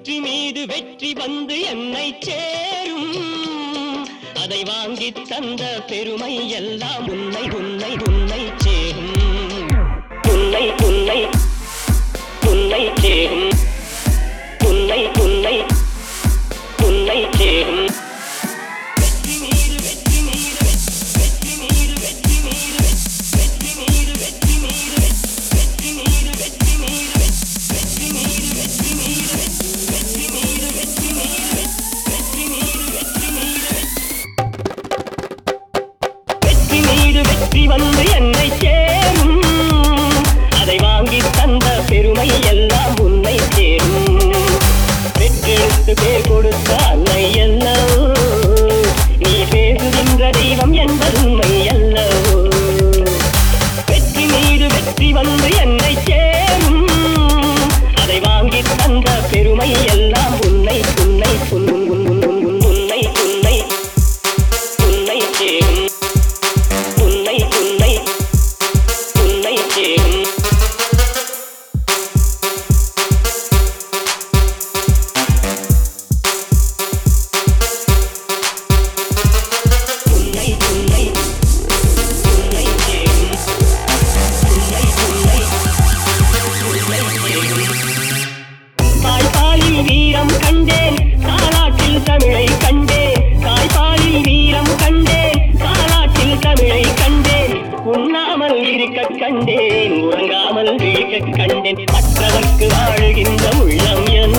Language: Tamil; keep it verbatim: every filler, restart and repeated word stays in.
வெற்றி மீது வெற்றி வந்து என்னை சேரும். அதை வாங்கி தந்த பெருமை எல்லாம் உன்னை உன்னை உன்னை சேரும். உன்னை உன்னை உன்னை சேரும். உன்னை உன்னை உன்னை சேரும். வெற்றி மீது வெற்றி மீது வெற்றி மீது வெற்றி மீது வெற்றி மீது வெற்றி மீது வெற்றி மீது வெற்றி மீது வெற்றி மீது வெற்றி மீது வெற்றி மீது வெற்றி மீது வெற்றி மீது வெற்றி மீது வெற்றி மீது வெற்றி வந்து என்னை சேரும். அதை வாங்கி தந்த பெருமை எல்லாம் உன்னை சேரும். பெற்றெடுத்து பேர் கொடுத்த அன்னை அல்லவோ நீ பேசுகின்ற தெய்வம் என்பது உண்மை அல்லவோ. வெற்றி மீது வெற்றி வந்து என்னை சேரும். அதை வாங்கி தந்த பெருமை எல்லாம் உன்னை உன்னை உன்னை உன்னை உன்னை சேரும். உன்னை உன்னை உன்னை சேரும். உன்னை உன்னை உன்னை சேரும். உன்னை உன்னை உன்னை சேரும். தாய்ப்பாலில் வீரம் கண்டேன் தாலாட்டில் தமிழை கண்டேன். தாய்ப்பாலில் வீரம் கண்டேன் தாலாட்டில் தமிழை கண்டேன். உண்ணாமல் இருக்க கண்டேன் உறங்காமல் விழிக்க கண்டேன். மற்றவர்க்கு வாழுகின்ற உள்ளம் என்